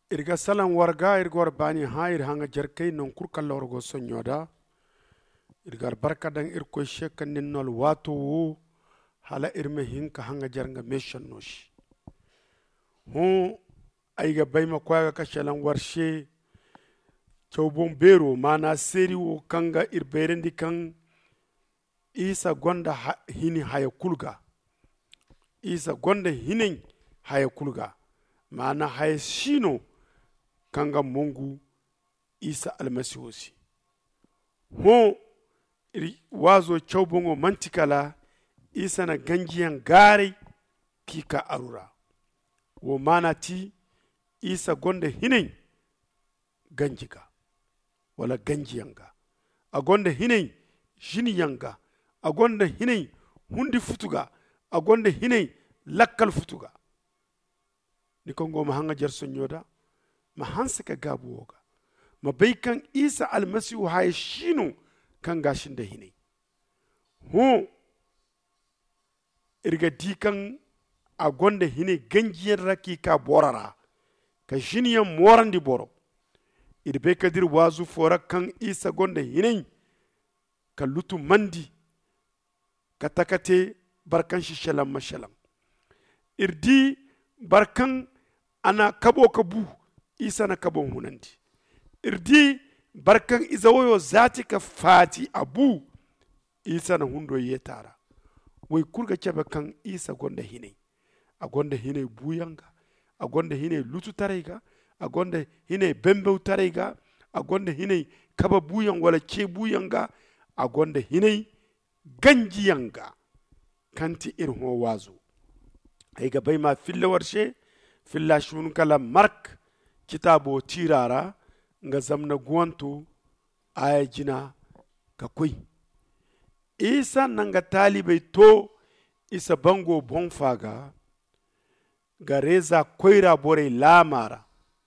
irga salan warga irgor bani ha ir hanga jarkay non kur kallorgo sonyoda irgar barkadan irko shekan ninnol watu hala irme hinka hanga jarnga mission noshi hu aiga bayma kwaga kashalan warshe chawbon bero mana seri wo kanga irberendi kan isa gonda hini haya kulga isa gonda hinin haya kulga mana haya shino kanga mungu isa almasihosi ho wazo chawbongo mantikala isa na ganjiyan gare kika arura wo mana ti isa gonda hinin ganjiga wala ganjiyanga a gonda hinin jiniyanga a gonda hinin hundi futuga a gonda hinin lakkal futuga ni kongo ma hanga jar sonyoda ma hansa ka gabu woga ma baykan isa almasihu hay shinu kan gashin da hinin hu irga dikan a gonda hine ganjiyar raki ka borara ka jiniyan morandi boro irbe kadir wazu fora kan isa gonda hine ka lutu mandi ka takate barkan shi shalam mashalam irdi barkan ana kabo kabu isa na kabon hunandi irdi barkan izawoyo zati ka fati abu isa na hundo yetara wai kurga cebe kan isa gonda hine a gonda hine buyanga a gonda hine lutu tarayga a gonda hine bembew tarayga a gonda hine kaba buyan wala ce buyanga a gonda hine ganjiyanga kanti irin ho wazo ay ga bai ma filla warshe filla shun kala mark kitabo tirara nga zamna guwanto aya jina ka koi isa nanga talibai to isa bango bonfaga ga reza koira bore lamara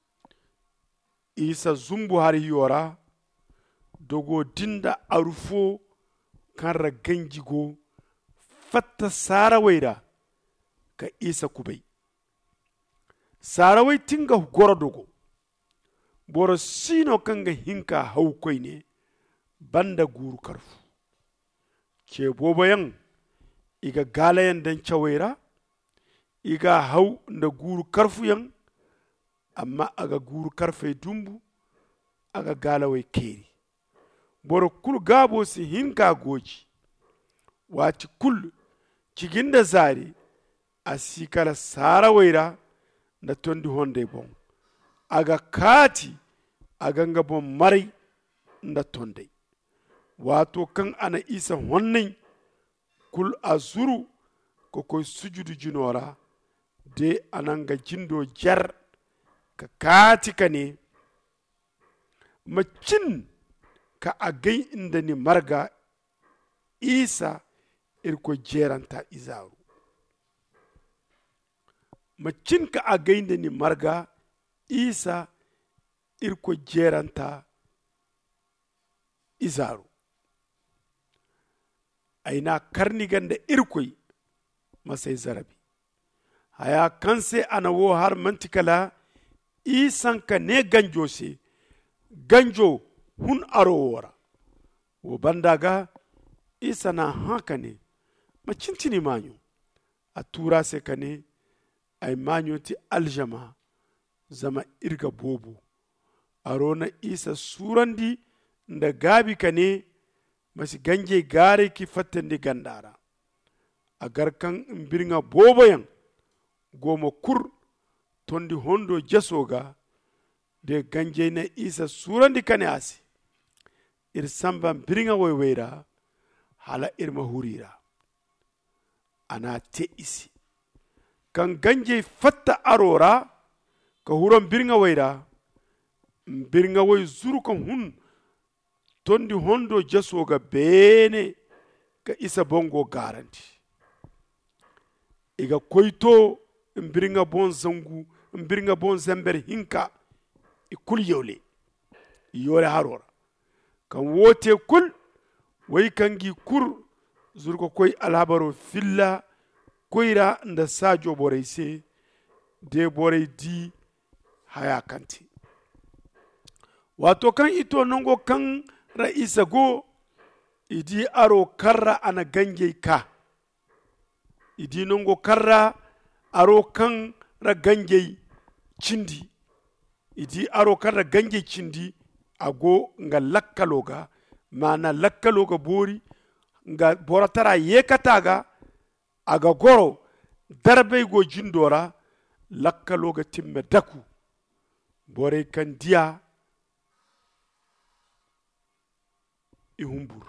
isa zumbu har yora dogo dinda arufo kan raganjigo fatta sarawaira ka isa kubai sarawai tinga goro dogo boro sino kanga hinka haukoi ne banda guru karfu ke bobayan iga galayan dan cawaira iga hau da guru karfuyan amma aga guru karfe dumbu aga galawai keri boro kul gabo si hinka goji wati kul cigin da zari a sikala sarawaira da tondi honde bon aga kati aga nga bon marai da tonde wato kan ana isa honnin kul azuru ko koy sujudu jinora de ananga jindo jar ka kati kane macin ka agai inda ni marga isa irko jeranta izaru macin ka agai inda ni marga isa irko jeranta izaru aina karni ganda irkoi masai zarabi haya kanse ana wo har mantikala isan ka ne ganjo se ganjo hun aro wora wo bandaga isa na haka ne macintini manyo a tura se ka ne ay manyo ti aljama zama irga bobo aro na isa surandi da gabi ka ne masi ganje gare ki fattandi gandara a garkan birnga boboyan goma kur tondi hondo jasoga de ganje na isa surandi kane asi ir samba birnga wayweira hala irma hurira ana te isi kan ganje fatta arora ka huron birnga wayra birnga way zuru kan hun tondi hondo jasoga bene ka isa bongo garanti iga koyto mbirnga bon zangu mbirnga bon zamber hinka ikul yole yole harora kan wote kul way kangi kur zurko koy alhabaro filla koyra nda sajo boreyse de borey di haya kanti wato kan ito nongo kan ra'isa go idi aro karra ana gange ka idi nongo karra aro kan ra gange cindi idi aro karra gange cindi ago nga lakkaloga mana lakkaloga bori nga boratara yekataga aga goro darbe go jindora lakkaloga timme daku bore kan diya i humbur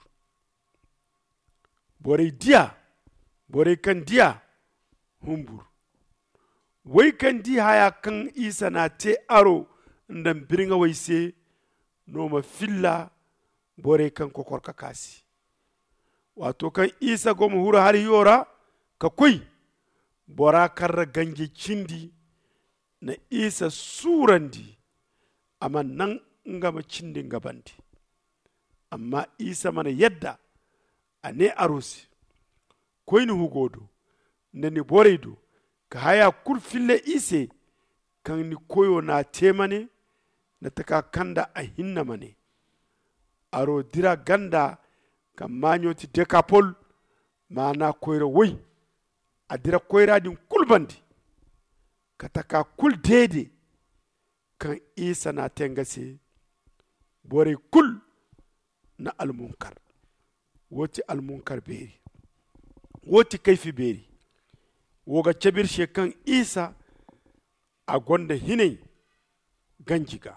bore kan diya humbur wai kan di haya kan isa na te aro ndan biringa wai se noma filla bore kan kokorka kasi wato kan isa goma hura har yora ka koi bora karra gange cindi na isa surandi amma nan ngama cindin gabandi amma isa mana yadda a ne arosi koyni hugodo nani boredo ka haya kul fille ise kan ni koyo na temane na taka kanda a hinna mane aro dira ganda ka manyoti dekapol mana koyra woy a dira koyra din kulbandi ka taka kul dede kan isa na tengase bore kul na almunkar woti almunkar beri woti kaifi beri woga cabir shekan isa a gonda hinai ganjiga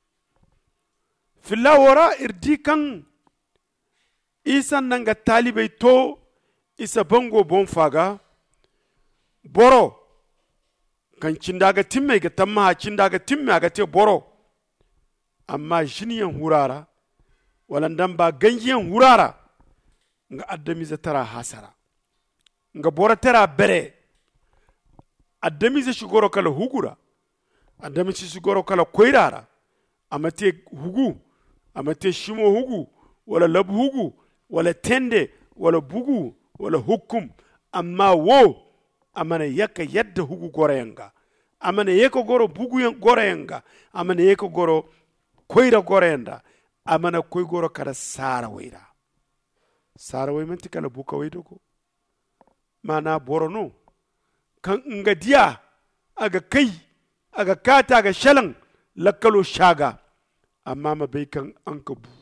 filawara irdi kan isa nanga talibai to isa bango bon faga boro kan cindaga timme ga tamma cindaga timme aga te boro amma jiniyan hurara walandan ba ganjiyan hurara nga addamiza tara hasara nga bora tara bere addamiza shigoro kala hugura addamiza shigoro kala koirara amate hugu amate shimo hugu wala lab hugu wala tende wala bugu wala hukum amma wo amana yaka yadda hugu gorayenga amana yaka goro bugu gorayenga amana yaka goro koira gorayenda amana koy goro kada sara waira sara way manti kala buka way dogo mana borono kan nga diya aga kai aga kata aga shalan lakkalo shaga amma ma bai kan an ka bu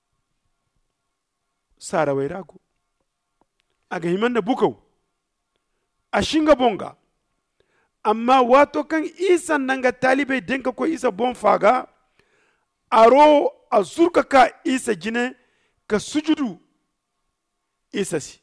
sara way rago aga himan da bukau a shinga bonga amma wato kan isa nanga talibai denka ko isa bon faga aro a zurka ka isa jine ka sujudu isa si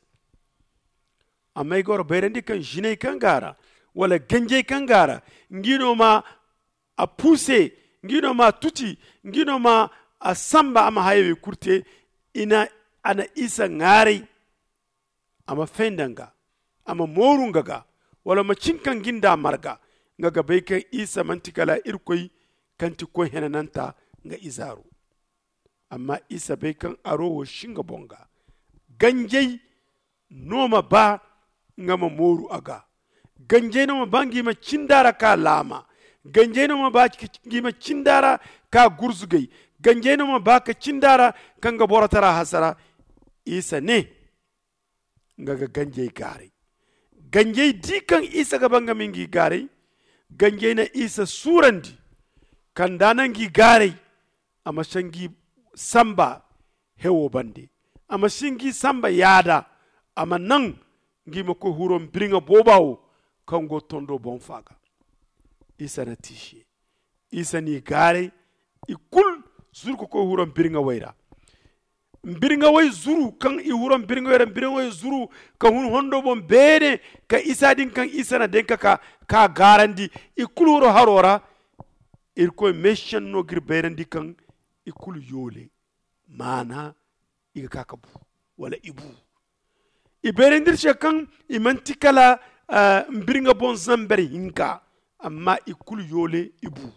amma igoro bayrendi kan jine kan gara wala ganje kan gara ngino ma a puse ngino ma tuti ngino ma a samba ama hayewe kurte ina ana isa ngari ama fendanga ama morunga ga wala ma cinkan ginda marga ngaga bai kan isa mantikala irkoi kanti ko henananta nga izaru amma isa bai kan aro wo shinga bonga ganjei noma ba ngama moru aga ganjei noma bangi ma cindara ka lama ganjei noma ba ngima cindara ka gurzugai ganjei noma ba ka cindara kanga boratara hasara isa ne ngaga ganjei gare ganjei dikan isa ga banga mingi gare ganjei na isa surandi kandanangi gare ama shangi samba hewo bande ama shingi samba yada ama nan ngima ko huron biringa bobawo kango tondo bon faga isa na tishi isa ni gare ikul zurko ko huron biringa wayra biringa way zuru kan i huron biringa wayra biringa way zuru kan hun hondo bon bene ka isa din kan isa na denka ka garandi ikul huro harora irko meshan no gir berandi kan ikul yole mana iga kakabu wala ibu iberendir shekan imantikala mbiringa bon zambere hinka amma ikul yole ibu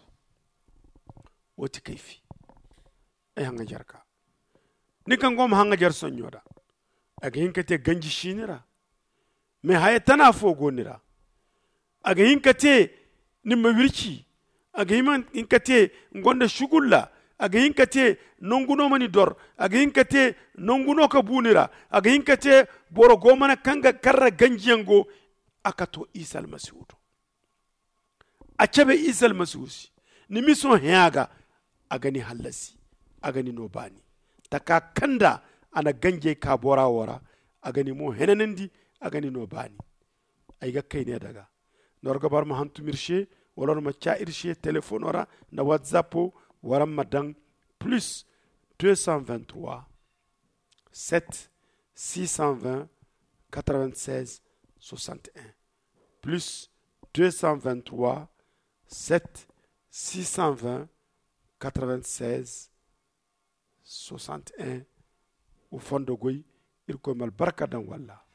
woti kaifi ay hanga jarka ni kan gom hanga jar sonyoda aga hinkate ganji shinira me haya tana fogonira aga hinkate nimma wirki aga himan inkate ngonda shugulla aga hinkate nonguno mani dor aga hinkate nonguno ka bunira aga hinkate boro gomana kanga karra ganjiyango akato isa almasihudo achabe isa almasihusi ni mison heaga agani halasi agani nobani taka kanda ana ganje ka bora wora agani mo henanandi agani nobani ayga kayne daga norga bar ma hantu mirshe wala ma cha irshe téléphone ora na whatsapp wara madang plus 223 7 620 96 61 plus 223 7 620 96 61 au fond de goy il ko mal barka dan walla